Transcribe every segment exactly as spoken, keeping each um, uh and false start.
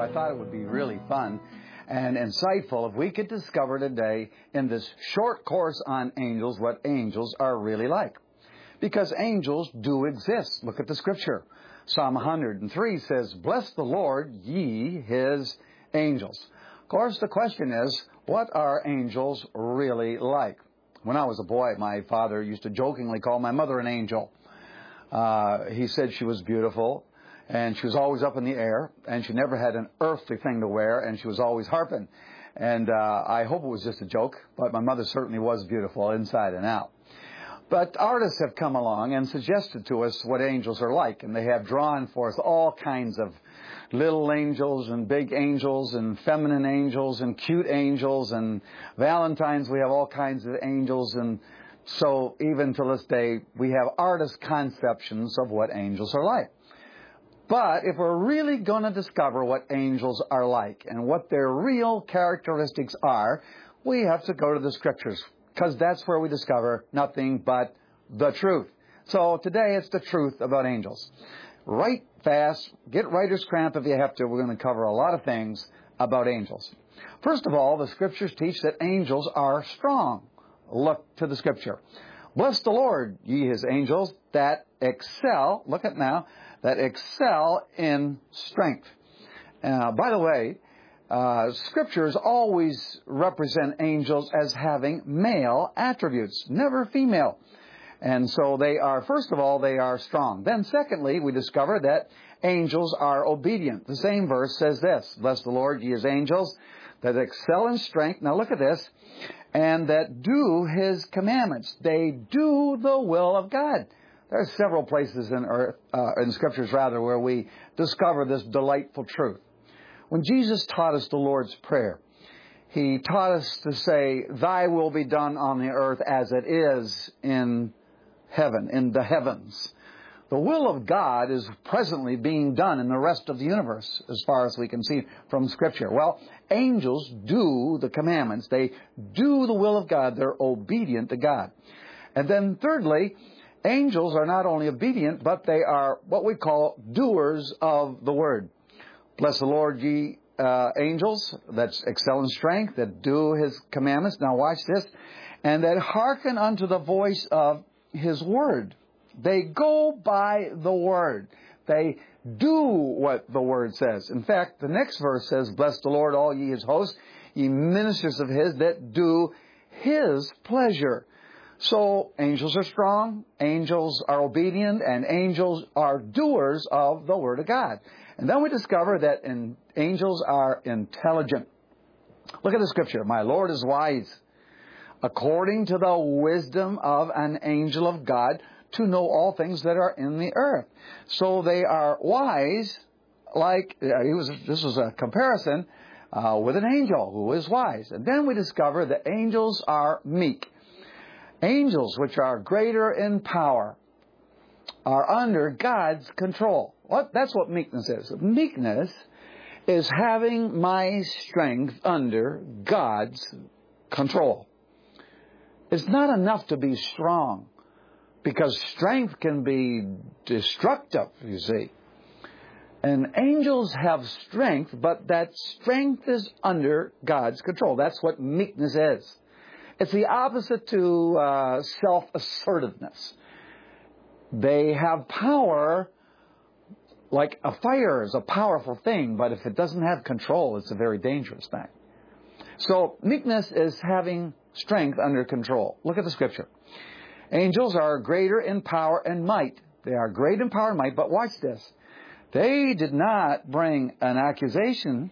I thought it would be really fun and insightful if we could discover today in this short course on angels what angels are really like. Because angels do exist. Look at the scripture. Psalm one hundred three says, "Bless the Lord, ye his angels." Of course, the question is, what are angels really like? When I was a boy, my father used to jokingly call my mother an angel. Uh, he said she was beautiful, and she was always up in the air, and she never had an earthly thing to wear, and she was always harping. And uh, I hope it was just a joke, but my mother certainly was beautiful inside and out. But artists have come along and suggested to us what angels are like, and they have drawn for us all kinds of little angels and big angels and feminine angels and cute angels, and Valentine's we have all kinds of angels, and so even to this day we have artist conceptions of what angels are like. But if we're really going to discover what angels are like and what their real characteristics are, we have to go to the scriptures, because that's where we discover nothing but the truth. So today it's the truth about angels. Write fast, get writer's cramp if you have to. We're going to cover a lot of things about angels. First of all, the scriptures teach that angels are strong. Look to the scripture. "Bless the Lord, ye his angels, that excel," look at now, that excel in strength. Uh, by the way, uh, scriptures always represent angels as having male attributes, never female. And so they are, first of all, they are strong. Then secondly, we discover that angels are obedient. The same verse says this, "Bless the Lord, ye his angels, that excel in strength." Now look at this. "And that do his commandments." They do the will of God. There are several places in earth, uh, in scriptures rather, where we discover this delightful truth. When Jesus taught us the Lord's Prayer, he taught us to say, "Thy will be done on the earth as it is in heaven, in the heavens." The will of God is presently being done in the rest of the universe, as far as we can see from Scripture. Well, angels do the commandments. They do the will of God. They're obedient to God. And then thirdly, angels are not only obedient, but they are what we call doers of the word. "Bless the Lord, ye uh, angels, that excel in strength, that do his commandments." Now watch this. "And that hearken unto the voice of his word." They go by the word. They do what the word says. In fact, the next verse says, "Bless the Lord, all ye his hosts, ye ministers of his that do his pleasure." So angels are strong, angels are obedient, and angels are doers of the word of God. And then we discover that in, angels are intelligent. Look at the scripture. "My Lord is wise, according to the wisdom of an angel of God, to know all things that are in the earth." So they are wise, like, uh, he was, this was a comparison uh, with an angel who is wise. And then we discover that angels are meek. Angels, which are greater in power, are under God's control. What? That's what meekness is. Meekness is having my strength under God's control. It's not enough to be strong, because strength can be destructive, you see. And angels have strength, but that strength is under God's control. That's what meekness is. It's the opposite to uh, self-assertiveness. They have power, like a fire is a powerful thing, but if it doesn't have control, it's a very dangerous thing. So meekness is having strength under control. Look at the scripture. Angels are greater in power and might. They are great in power and might, but watch this. They did not bring an accusation.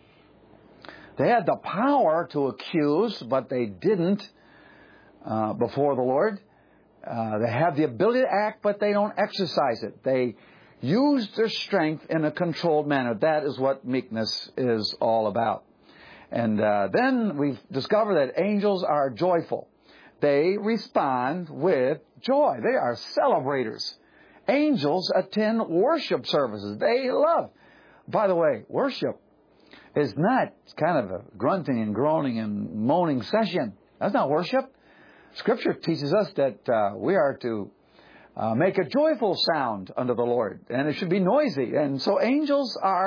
They had the power to accuse, but they didn't uh, before the Lord. Uh, they have the ability to act, but they don't exercise it. They use their strength in a controlled manner. That is what meekness is all about. And uh, then we discover that angels are joyful. They respond with joy. They are celebrators. Angels attend worship services. They love. By the way, worship is not kind of a grunting and groaning and moaning session. That's not worship. Scripture teaches us that uh, we are to uh, make a joyful sound unto the Lord, and it should be noisy. And so angels are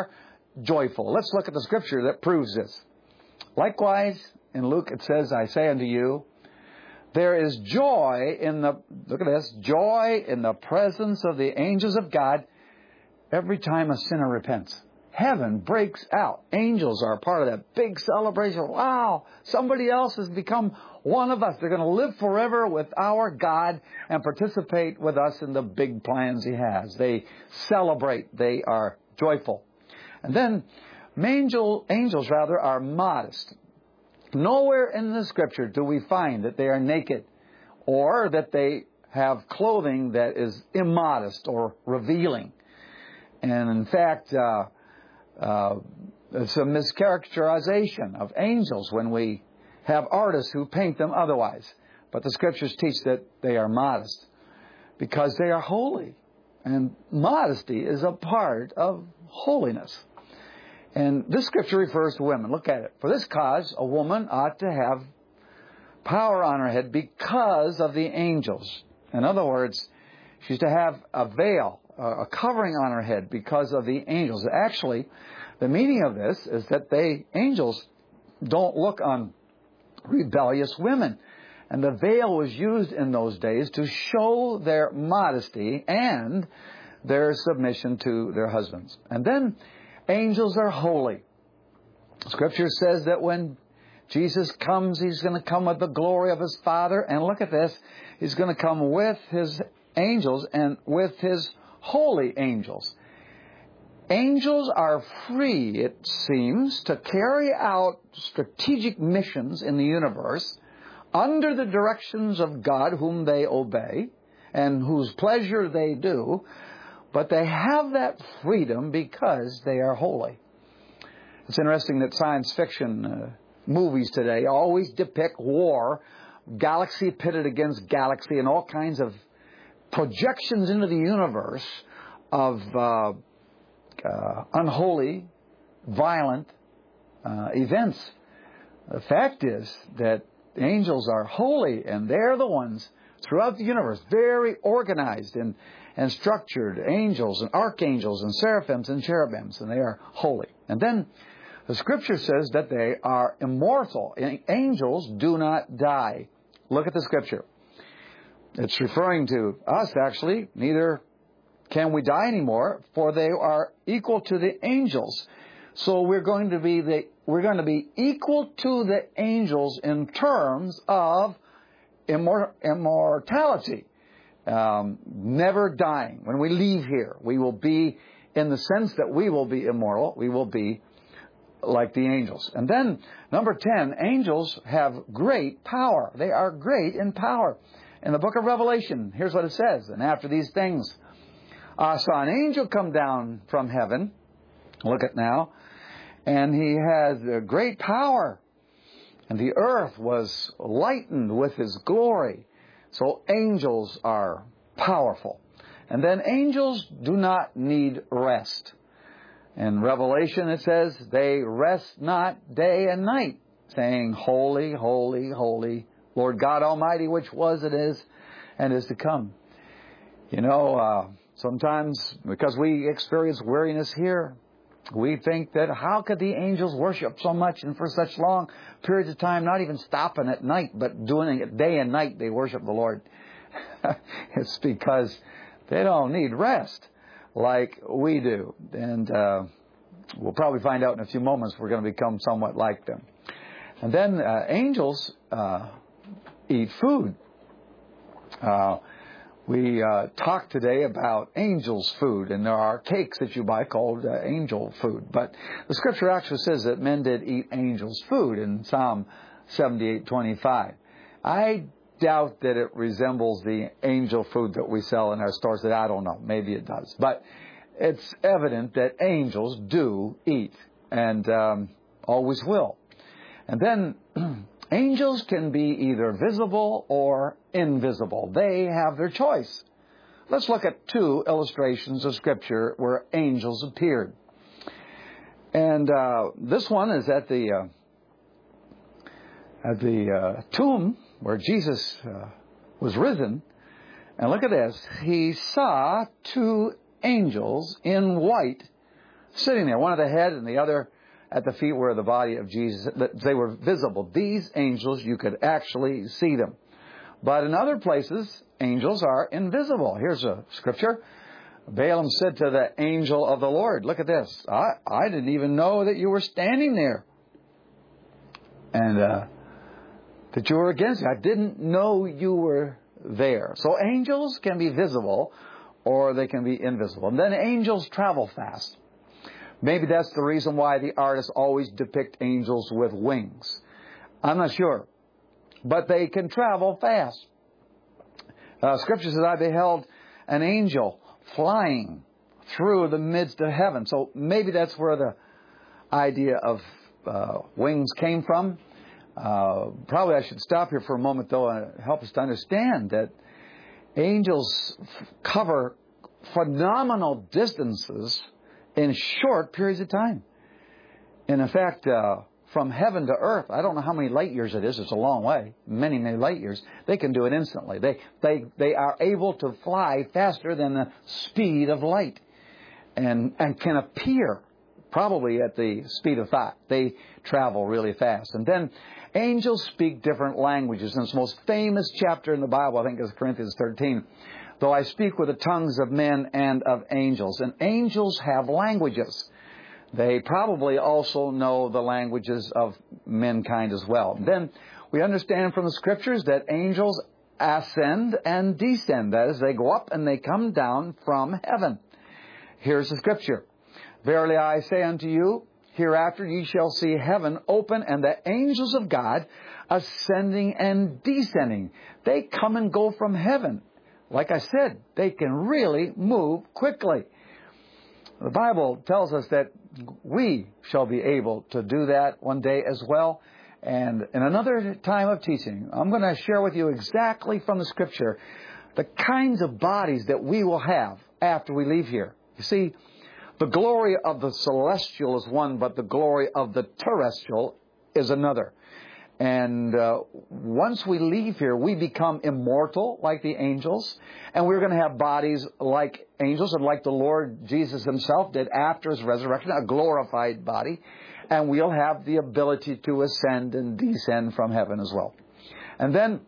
joyful. Let's look at the scripture that proves this. Likewise, in Luke it says, I say unto you, there is joy in the, look at this, joy in the presence of the angels of God every time a sinner repents. Heaven breaks out. Angels are part of that big celebration. Wow, somebody else has become one of us. They're going to live forever with our God and participate with us in the big plans He has. They celebrate. They are joyful. And then angel, angels rather are modest. Nowhere in the Scripture do we find that they are naked or that they have clothing that is immodest or revealing. And in fact, uh, uh, it's a mischaracterization of angels when we have artists who paint them otherwise. But the Scriptures teach that they are modest because they are holy. And modesty is a part of holiness. And this Scripture refers to women. Look at it. For this cause, a woman ought to have power on her head because of the angels. In other words, she's to have a veil, a covering on her head because of the angels. Actually, the meaning of this is that they, angels, don't look on rebellious women. And the veil was used in those days to show their modesty and their submission to their husbands. And then angels are holy. Scripture says that when Jesus comes, He's going to come with the glory of His Father. And look at this. He's going to come with His angels and with His holy angels. Angels are free, it seems, to carry out strategic missions in the universe under the directions of God, whom they obey and whose pleasure they do. But they have that freedom because they are holy. It's interesting that science fiction uh, movies today always depict war, galaxy pitted against galaxy, and all kinds of projections into the universe of uh, uh, unholy, violent uh, events. The fact is that angels are holy, and they're the ones throughout the universe, very organized and, and structured, angels and archangels and seraphims and cherubims, and they are holy. And then the Scripture says that they are immortal. Angels do not die. Look at the Scripture. It's referring to us, actually. Neither can we die anymore, for they are equal to the angels. So we're going to be the we're going to be equal to the angels in terms of immor- immortality, um, never dying. When we leave here, we will be, in the sense that we will be immortal, we will be like the angels. And then, number ten, angels have great power. They are great in power. In the book of Revelation, here's what it says. And after these things, I saw an angel come down from heaven. Look at now. And he had great power. And the earth was lightened with his glory. So angels are powerful. And then angels do not need rest. In Revelation it says, they rest not day and night, saying, Holy, holy, holy, Lord God Almighty, which was and is and is to come. You know, uh, sometimes because we experience weariness here, we think that how could the angels worship so much and for such long periods of time, not even stopping at night, but doing it day and night, they worship the Lord. It's because they don't need rest like we do. And uh, we'll probably find out in a few moments we're going to become somewhat like them. And then uh, angels uh, eat food. Uh, we uh, talked today about angels' food, and there are cakes that you buy called uh, angel food. But the Scripture actually says that men did eat angels' food in Psalm seventy-eight twenty-five. I doubt that it resembles the angel food that we sell in our stores. That I don't know. Maybe it does. But it's evident that angels do eat and um, always will. And then angels can be either visible or invisible. They have their choice. Let's look at two illustrations of Scripture where angels appeared. And uh, this one is at the uh, at the uh, tomb where Jesus uh, was risen. And look at this. He saw two angels in white sitting there, one at the head and the other at the feet were the body of Jesus. They were visible. These angels, you could actually see them. But in other places, angels are invisible. Here's a scripture. Balaam said to the angel of the Lord, look at this. I, I didn't even know that you were standing there. And uh, that you were against me. I didn't know you were there. So angels can be visible or they can be invisible. And then angels travel fast. Maybe that's the reason why the artists always depict angels with wings. I'm not sure. But they can travel fast. Uh, scripture says, I beheld an angel flying through the midst of heaven. So maybe that's where the idea of uh, wings came from. Uh, probably I should stop here for a moment, though, and help us to understand that angels f- cover phenomenal distances in short periods of time. And in fact, uh, from heaven to earth, I don't know how many light years it is. It's a long way. Many, many light years. They can do it instantly. They, they, they are able to fly faster than the speed of light and, and can appear probably at the speed of thought. They travel really fast. And then angels speak different languages. In its most famous chapter in the Bible, I think it's Corinthians thirteen, though I speak with the tongues of men and of angels. And angels have languages. They probably also know the languages of mankind as well. Then we understand from the scriptures that angels ascend and descend. That is, they go up and they come down from heaven. Here's the scripture. Verily I say unto you, hereafter ye shall see heaven open and the angels of God ascending and descending. They come and go from heaven. Like I said, they can really move quickly. The Bible tells us that we shall be able to do that one day as well. And in another time of teaching, I'm going to share with you exactly from the Scripture the kinds of bodies that we will have after we leave here. You see, the glory of the celestial is one, but the glory of the terrestrial is another. And uh, once we leave here, we become immortal like the angels. And we're going to have bodies like angels and like the Lord Jesus himself did after his resurrection, a glorified body. And we'll have the ability to ascend and descend from heaven as well. And then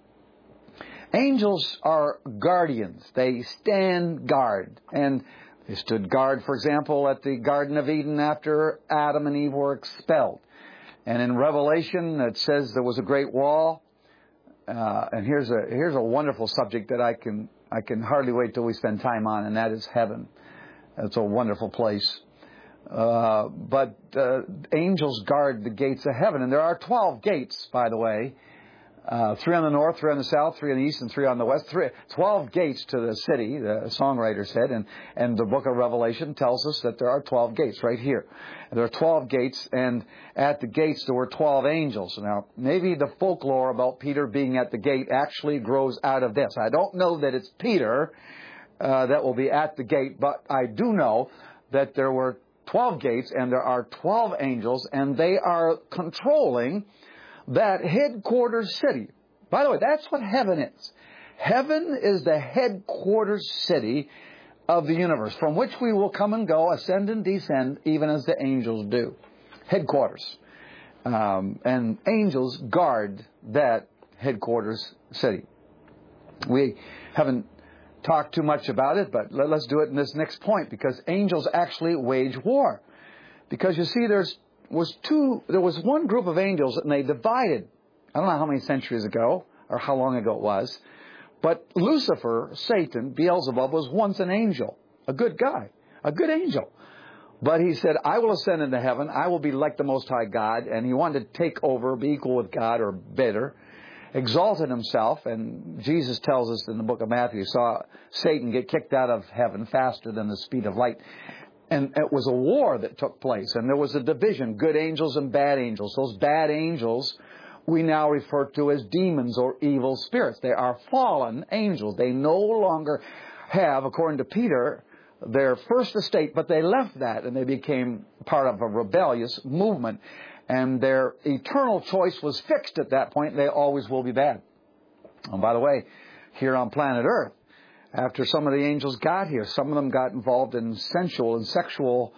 angels are guardians. They stand guard. And they stood guard, for example, at the Garden of Eden after Adam and Eve were expelled. And in Revelation, it says there was a great wall. Uh, and here's a here's a wonderful subject that I can I can hardly wait till we spend time on, and that is heaven. It's a wonderful place. Uh, but uh, angels guard the gates of heaven, and there are twelve gates, by the way. Uh, three on the north, three on the south, three on the east, and three on the west. Three, twelve gates to the city, the songwriter said, and, and the book of Revelation tells us that there are twelve gates right here. There are twelve gates, and at the gates there were twelve angels. Now, maybe the folklore about Peter being at the gate actually grows out of this. I don't know that it's Peter uh, that will be at the gate, but I do know that there were twelve gates, and there are twelve angels, and they are controlling that headquarters city. By the way, that's what heaven is. Heaven is the headquarters city of the universe, from which we will come and go, ascend and descend, even as the angels do. Headquarters. Um, and angels guard that headquarters city. We haven't talked too much about it, but let's do it in this next point, because angels actually wage war. Because you see, there's was two, there was one group of angels and they divided. I don't know how many centuries ago or how long ago it was. But Lucifer, Satan, Beelzebub, was once an angel. A good guy. A good angel. But he said, I will ascend into heaven. I will be like the Most High God. And he wanted to take over, be equal with God or better. Exalted himself. And Jesus tells us in the book of Matthew, he saw Satan get kicked out of heaven faster than the speed of light. And it was a war that took place. And there was a division, good angels and bad angels. Those bad angels we now refer to as demons or evil spirits. They are fallen angels. They no longer have, according to Peter, their first estate, but they left that and they became part of a rebellious movement. And their eternal choice was fixed at that point. They always will be bad. And by the way, here on planet Earth, after some of the angels got here, some of them got involved in sensual and sexual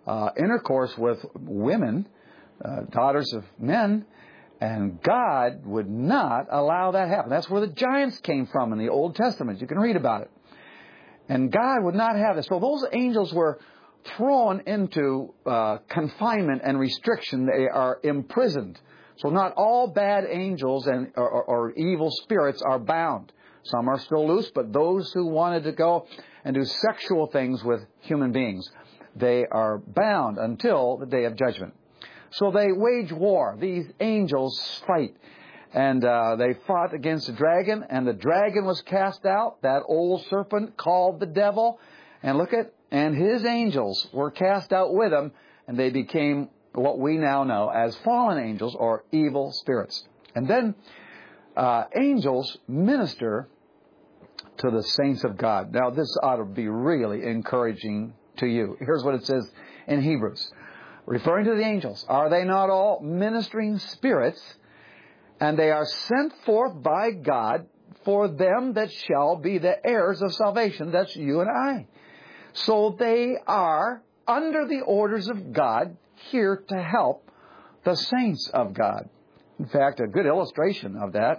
uh, intercourse with women, uh, daughters of men, and God would not allow that to happen. That's where the giants came from in the Old Testament. You can read about it. And God would not have this. So those angels were thrown into uh, confinement and restriction. They are imprisoned. So not all bad angels and or, or, or evil spirits are bound. Some are still loose, but those who wanted to go and do sexual things with human beings, they are bound until the day of judgment. So they wage war. These angels fight. And uh, they fought against the dragon, and the dragon was cast out, that old serpent called the devil. And look at, and his angels were cast out with him, and they became what we now know as fallen angels or evil spirits. And then uh, angels minister to the saints of God. Now, this ought to be really encouraging to you. Here's what it says in Hebrews, referring to the angels. Are they not all ministering spirits? And they are sent forth by God for them that shall be the heirs of salvation. That's you and I. So they are under the orders of God, here to help the saints of God. In fact, a good illustration of that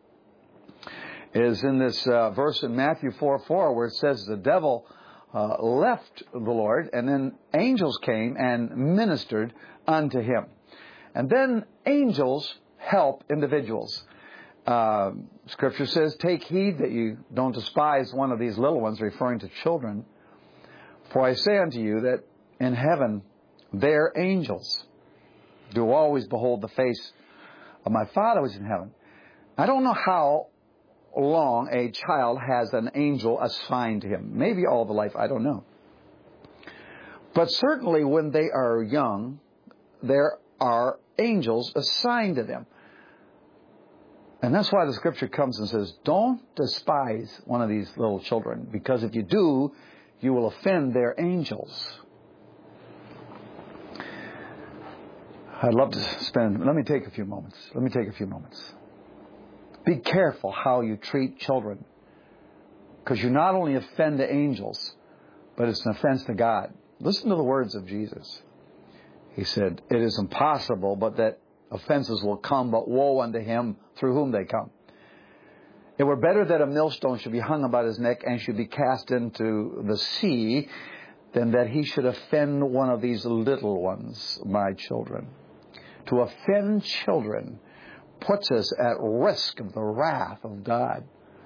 is in this uh, verse in Matthew four four, where it says the devil uh, left the Lord, and then angels came and ministered unto him. And then angels help individuals. Uh, Scripture says, take heed that you don't despise one of these little ones, referring to children. For I say unto you that in heaven their angels do always behold the face of my Father who is in heaven. I don't know how long a child has an angel assigned to him. Maybe all the life, I don't know. But certainly when they are young, there are angels assigned to them. And that's why the Scripture comes and says, don't despise one of these little children, because if you do, you will offend their angels. I'd love to spend, let me take a few moments. Let me take a few moments. Be careful how you treat children, because you not only offend the angels, but it's an offense to God. Listen to the words of Jesus. He said, it is impossible, but that offenses will come, but woe unto him through whom they come. It were better that a millstone should be hung about his neck and should be cast into the sea than that he should offend one of these little ones, my children. To offend children puts us at risk of the wrath of God.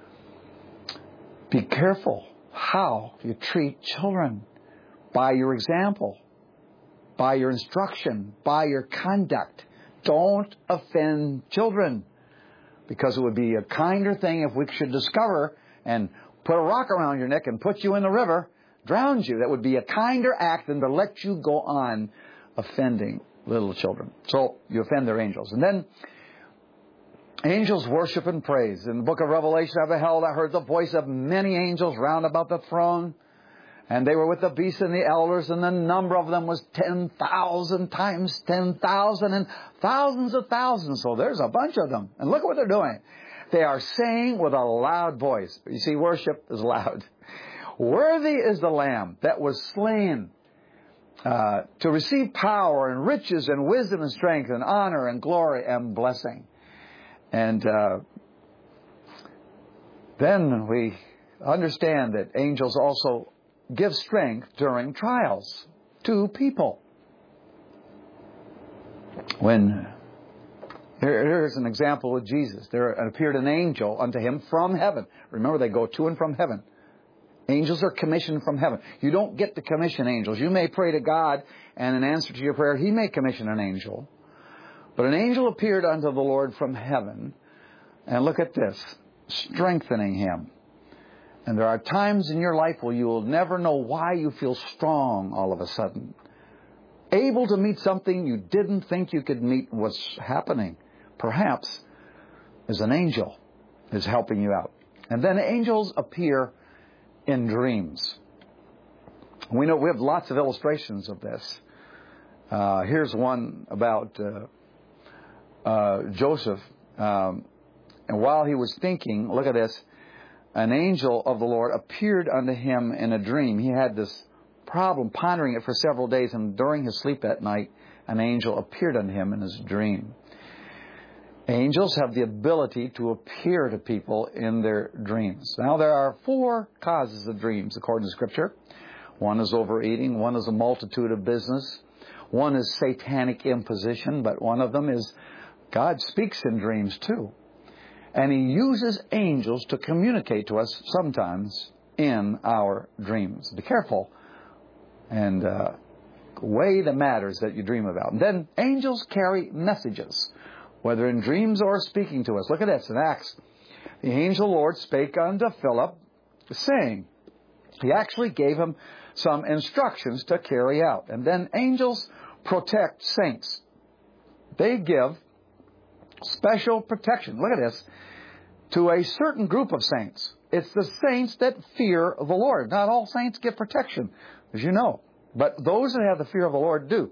Be careful how you treat children, by your example, by your instruction, by your conduct. Don't offend children, because it would be a kinder thing if we should discover and put a rock around your neck and put you in the river, drown you. That would be a kinder act than to let you go on offending little children. So you offend their angels. And then angels worship and praise. In the book of Revelation, I beheld, I heard the voice of many angels round about the throne. And they were with the beasts and the elders, and the number of them was ten thousand times ten thousand and thousands of thousands. So there's a bunch of them. And look what they're doing. They are saying with a loud voice. You see, worship is loud. Worthy is the Lamb that was slain uh, to receive power and riches and wisdom and strength and honor and glory and blessing. And uh, then we understand that angels also give strength during trials to people. When here, here's an example with Jesus. There appeared an angel unto him from heaven. Remember, they go to and from heaven. Angels are commissioned from heaven. You don't get to commission angels. You may pray to God, and in answer to your prayer, he may commission an angel. But an angel appeared unto the Lord from heaven, and look at this, strengthening him. And there are times in your life where you will never know why you feel strong all of a sudden. Able to meet something you didn't think you could meet. What's happening, perhaps, is an angel is helping you out. And then angels appear in dreams. We know we have lots of illustrations of this. Uh, here's one about uh, uh, Joseph. Um, and while he was thinking, look at this, an angel of the Lord appeared unto him in a dream. He had this problem, pondering it for several days, and during his sleep at night, an angel appeared unto him in his dream. Angels have the ability to appear to people in their dreams. Now, there are four causes of dreams, according to Scripture. One is overeating. One is a multitude of business. One is satanic imposition. But one of them is God speaks in dreams, too. And He uses angels to communicate to us sometimes in our dreams. Be careful and uh, weigh the matters that you dream about. And then angels carry messages, whether in dreams or speaking to us. Look at this in Acts. The angel Lord spake unto Philip, saying, he actually gave him some instructions to carry out. And then angels protect saints. They give special protection, look at this, to a certain group of saints. It's the saints that fear the Lord. Not all saints get protection, as you know. But those that have the fear of the Lord do.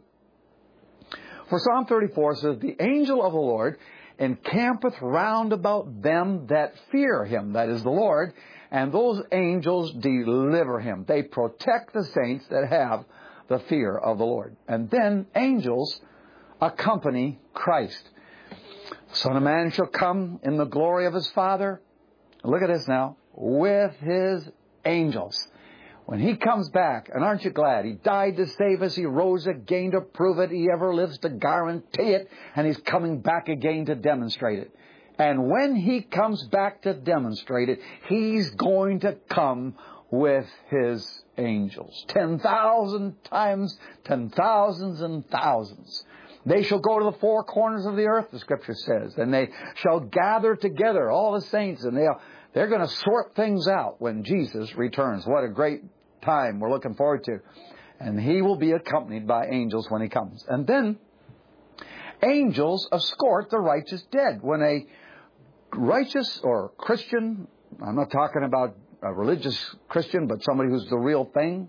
For Psalm thirty-four says, the angel of the Lord encampeth round about them that fear Him, that is the Lord, and those angels deliver him. They protect the saints that have the fear of the Lord. And then angels accompany Christ. The Son of Man shall come in the glory of His Father. Look at this now. With His angels. When He comes back, and aren't you glad? He died to save us. He rose again to prove it. He ever lives to guarantee it. And He's coming back again to demonstrate it. And when He comes back to demonstrate it, He's going to come with His angels. Ten thousand times, ten thousands and thousands. They shall go to the four corners of the earth, the Scripture says, and they shall gather together all the saints, and they'll, they're going to sort things out when Jesus returns. What a great time we're looking forward to. And He will be accompanied by angels when He comes. And then angels escort the righteous dead. When a righteous or Christian, I'm not talking about a religious Christian, but somebody who's the real thing,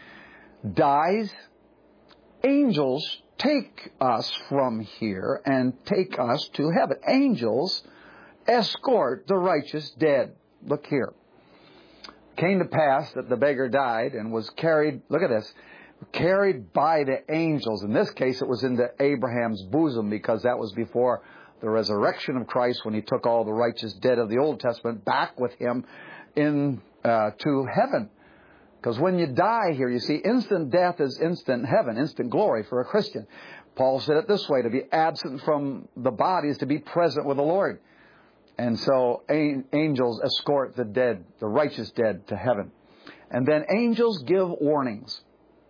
dies, angels take us from here and take us to heaven. Angels escort the righteous dead. Look here. It came to pass that the beggar died and was carried, look at this, carried by the angels. In this case, it was into Abraham's bosom, because that was before the resurrection of Christ, when He took all the righteous dead of the Old Testament back with Him in uh, to heaven. Because when you die here, you see, instant death is instant heaven, instant glory for a Christian. Paul said it this way: to be absent from the body is to be present with the Lord. And so angels escort the dead, the righteous dead, to heaven. And then angels give warnings.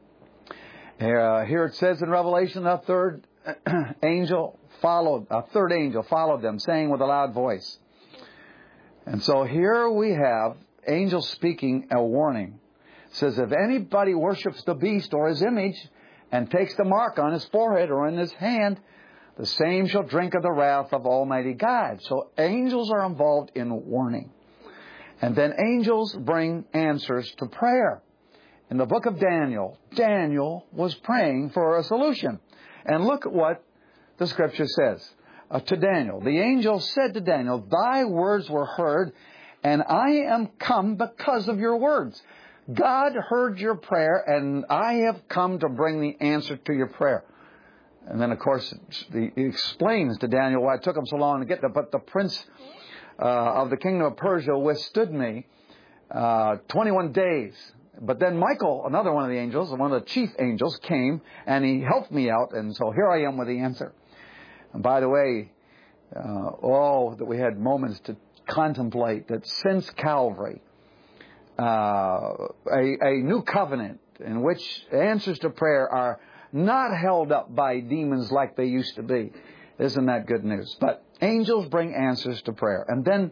Uh, here it says in Revelation, a third angel followed, a third angel followed them, saying with a loud voice. And so here we have angels speaking a warning. It says, if anybody worships the beast or his image and takes the mark on his forehead or in his hand, the same shall drink of the wrath of Almighty God. So angels are involved in warning. And then angels bring answers to prayer. In the book of Daniel, Daniel was praying for a solution. And look at what the Scripture says uh, to Daniel. The angel said to Daniel, thy words were heard, and I am come because of your words. God heard your prayer, and I have come to bring the answer to your prayer. And then, of course, he explains to Daniel why it took him so long to get there. But the prince uh, of the kingdom of Persia withstood me uh, twenty-one days. But then Michael, another one of the angels, one of the chief angels, came, and he helped me out. And so here I am with the answer. And by the way, uh, oh, that we had moments to contemplate that since Calvary, uh, a, a new covenant in which answers to prayer are not held up by demons like they used to be. Isn't that good news? But angels bring answers to prayer. And then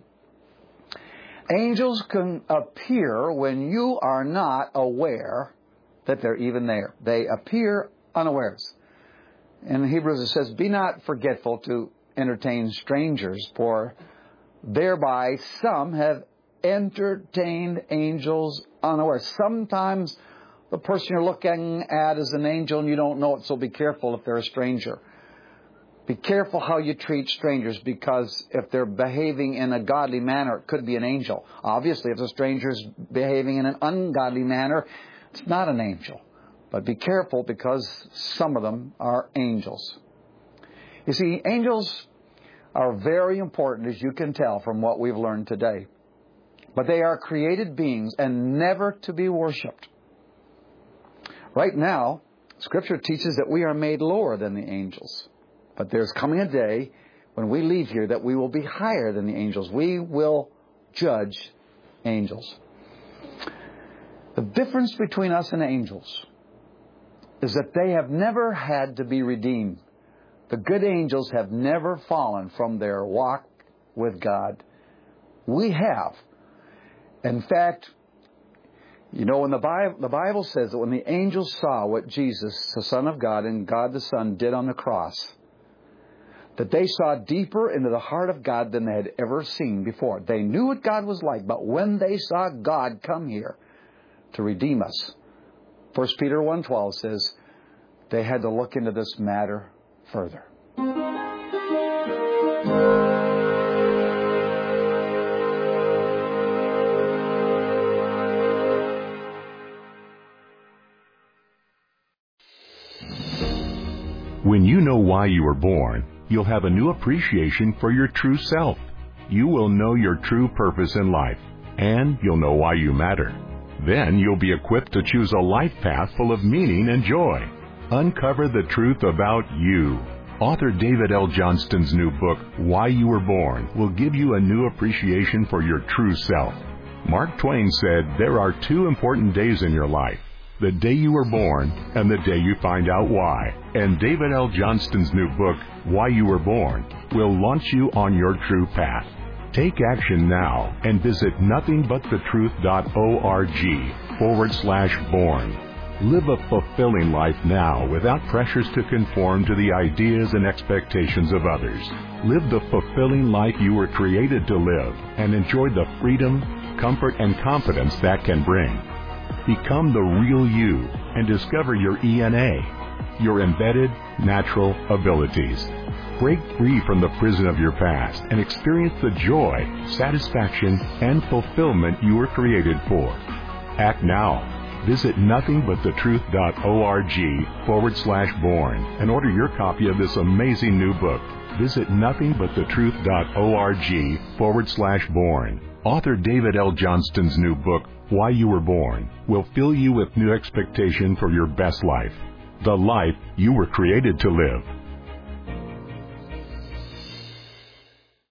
angels can appear when you are not aware that they're even there. They appear unawares. In Hebrews it says, be not forgetful to entertain strangers, for thereby some have entertained angels unawares. Sometimes the person you're looking at is an angel and you don't know it, so be careful if they're a stranger. Be careful how you treat strangers, because if they're behaving in a godly manner, it could be an angel. Obviously, if the stranger is behaving in an ungodly manner, It's not an angel. But be careful, because some of them are angels. You see, angels are very important, as you can tell from what we've learned today. But they are created beings and never to be worshipped. Right now, Scripture teaches that we are made lower than the angels. But there's coming a day when we leave here that we will be higher than the angels. We will judge angels. The difference between us and angels is that they have never had to be redeemed. The good angels have never fallen from their walk with God. We have. In fact, you know, when the Bible, the Bible says that when the angels saw what Jesus, the Son of God, and God the Son did on the cross, that they saw deeper into the heart of God than they had ever seen before. They knew what God was like, but when they saw God come here to redeem us, First Peter one twelve says they had to look into this matter further. When you know why you were born, you'll have a new appreciation for your true self. You will know your true purpose in life, and you'll know why you matter. Then you'll be equipped to choose a life path full of meaning and joy. Uncover the truth about you. Author David L. Johnston's new book, Why You Were Born, will give you a new appreciation for your true self. Mark Twain said there are two important days in your life: the day you were born and the day you find out why. And David L. Johnston's new book, Why You Were Born, will launch you on your true path. Take action now and visit nothingbuttetruth.org forward slash born. Live a fulfilling life now without pressures to conform to the ideas and expectations of others. Live the fulfilling life you were created to live and enjoy the freedom, comfort, and confidence that can bring. Become the real you and discover your E N A, your embedded natural abilities. Break free from the prison of your past and experience the joy, satisfaction, and fulfillment you were created for. Act now. Visit nothingbuttetruth.org forward slash born and order your copy of this amazing new book. Visit nothingbuttetruth.org forward slash born. Author David L. Johnston's new book, Why You Were Born, will fill you with new expectation for your best life, the life you were created to live.